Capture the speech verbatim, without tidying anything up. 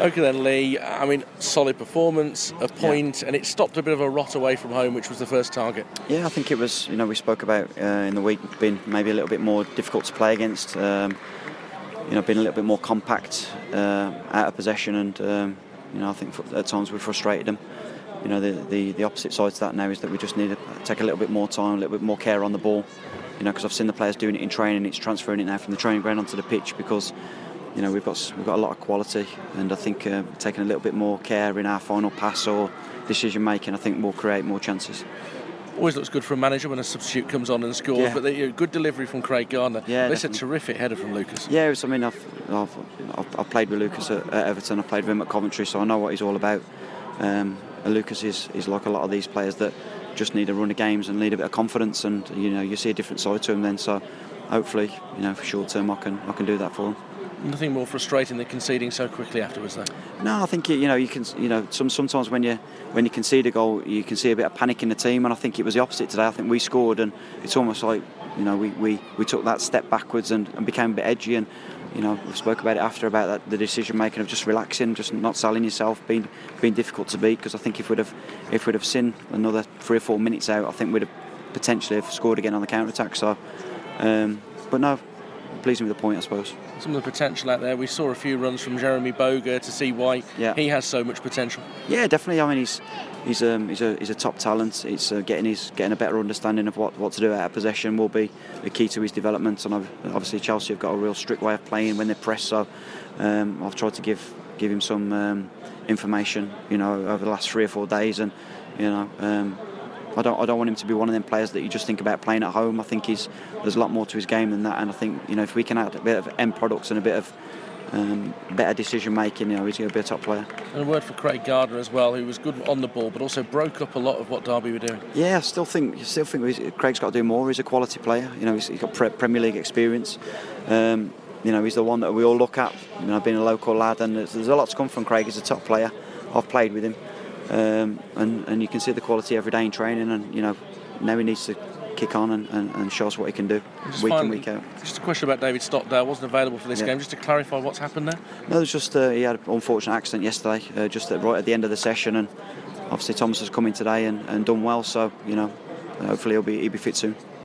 OK then, Lee. I mean, solid performance, a point, yeah. and it stopped a bit of a rot away from home, which was the first target. Yeah, I think it was, you know, we spoke about uh, in the week being maybe a little bit more difficult to play against, um, you know, being a little bit more compact, uh, out of possession, and, um, you know, I think at times we frustrated them. You know, the, the, the opposite side to that now is that we just need to take a little bit more time, a little bit more care on the ball, you know, because I've seen the players doing it in training, it's transferring it now from the training ground onto the pitch because, you know, we've got we've got a lot of quality, and I think uh, taking a little bit more care in our final pass or decision making, I think will create more chances. Always looks good for a manager when a substitute comes on and scores, yeah. but the, good delivery from Craig Gardner. Yeah, it's a terrific header from Lucas. Yeah, it was, I mean, I've, I've, I've, I've played with Lucas at, at Everton, I've played with him at Coventry, so I know what he's all about. Um, and Lucas is, is like a lot of these players that just need a run of games and need a bit of confidence, and you know, you see a different side to him then. So hopefully, you know, for short term, I can I can do that for him. Nothing more frustrating than conceding so quickly afterwards, though. No, I think you know you can you know some sometimes when you when you concede a goal, you can see a bit of panic in the team, and I think it was the opposite today. I think we scored, and it's almost like you know we, we, we took that step backwards and, and became a bit edgy, and you know we spoke about it after about that, the decision making of just relaxing, just not selling yourself, being being difficult to beat. Because I think if we'd have if we'd have seen another three or four minutes out, I think we'd have potentially have scored again on the counter attack. So, um, but no. Pleasing with the point, I suppose. Some of the potential out there. We saw a few runs from Jeremy Boga to see why yeah. he has so much potential. Yeah, definitely. I mean, he's he's um, he's a he's a top talent. It's uh, getting his getting a better understanding of what, what to do out of possession will be the key to his development. And obviously Chelsea have got a real strict way of playing when they press. So um, I've tried to give give him some um, information, you know, over the last three or four days, and you know. Um, I don't. I don't want him to be one of them players that you just think about playing at home. I think he's there's a lot more to his game than that, and I think you know if we can add a bit of end products and a bit of um, better decision making, you know, he's going to be a top player. And a word for Craig Gardner as well, who was good on the ball, but also broke up a lot of what Derby were doing. Yeah, I still think. I still think Craig's got to do more. He's a quality player. You know, he's, he's got pre- Premier League experience. Um, you know, he's the one that we all look at. You know, being a local lad, and there's, there's a lot to come from Craig. He's a top player. I've played with him. Um, and, and you can see the quality every day in training, and you know now he needs to kick on and, and, and show us what he can do week finally, in, week out. Just a question about David Stockdale, wasn't available for this yeah. game, just to clarify what's happened there? No, there's just uh, he had an unfortunate accident yesterday, uh, just at, right at the end of the session, and obviously Thomas has come in today and, and done well, so you know hopefully he'll be he'll be fit soon.